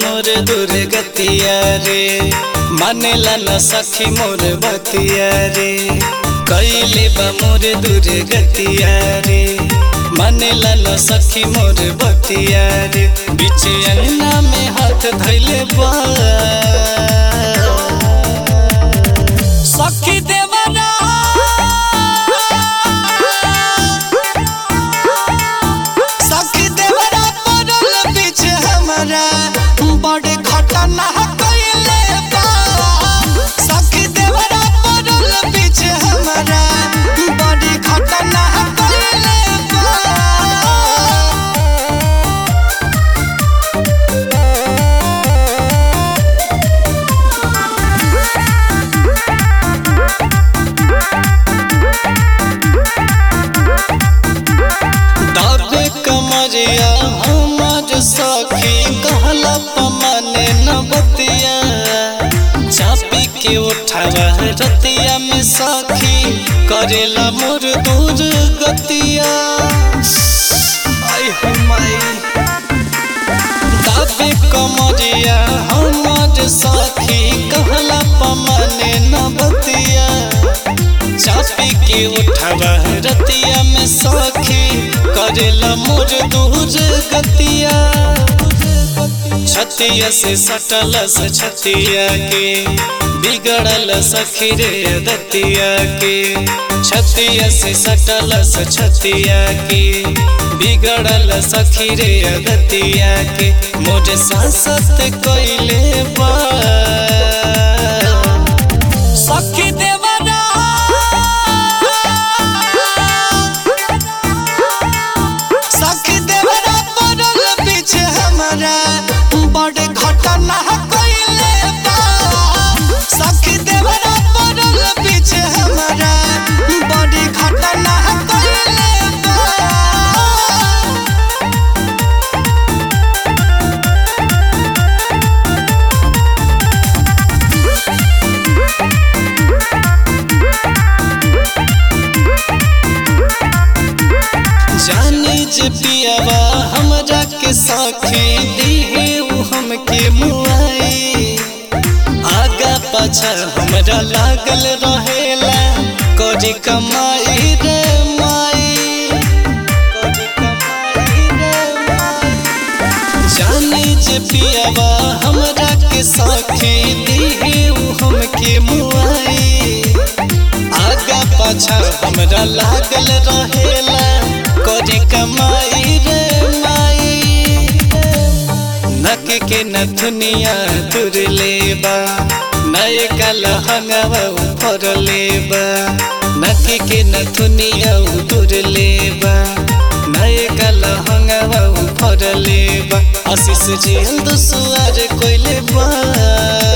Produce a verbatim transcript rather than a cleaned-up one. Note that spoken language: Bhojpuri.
मोर दुर्गतिया रे, मानेला न सखी मोर बतिया रे। कैले बा मोर दुर्गतिया रे, मानेला न सखी मोर बतिया रे। बीच अंगना में हाथ धैले बा सखी देवरा, सखी देवरा पड़ल बीच हमारा, बड़े घटना कैले बा। सखी देवरा पड़ल बीच हमारा, बड़ी घटना कैले बा। कमरिया हमार सखी कहला पमाने न बतिया, चापी के उठावा रतिया में सखी करेला मोर दूर गतिया। आई हो माई दाबे कमरिया हमार सखी कहला पमाने न बतिया, चापी के उठावा रतिया में सखी करेला मोर दूर गतिया। छतिया से सटल से छतिया के, बिगड़ल सखी रे दतिया के। छतिया से सटल से छतिया के, बिगड़ल सखी रे दतिया के। मोर सांसत कैले बा सखी देवरा, सखी देवरा पड़ल बीच हमारा, बड़े घटना कैले बा। सखी देवरा पड़ल बीच हमारा, बड़ी घटना कैले बा। जानी जे पियावा हमरा के सखी दिहे उ हमके मुआई, आगा पाछा हमरा लागल रहेला करी कमाई रे माई, करी कमाई रे माई। जानी जे पियावा हमरा के सखी दिहे उ हमके मुआई, आगा पाछा हमरा लागल रहेला करी कमाई रे माई। नक के नथुनिया तुर लेबा, नए कल हंगवा उफर लेबा। नक के नथुनिया तुर लेबा, नए कल हंगवा उफर लेबा। आशीष जेल दुसुआर कोइले बा।